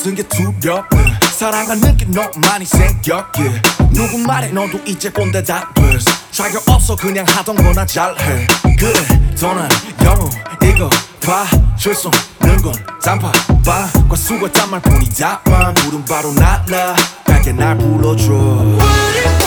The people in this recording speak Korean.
모든 게 두렵네. 사랑하는 게 너무 많이 생겨 yeah. 누구 말에 너도 이제 꼰대 다 됐어. 자격 없어 그냥 하던 거나 잘해. 그래 더는 영웅 이거 봐줄 수 없는 건 단팥빵과 수고했단 말뿐이다만 부른 바로 날라 밝게 날 불러줘.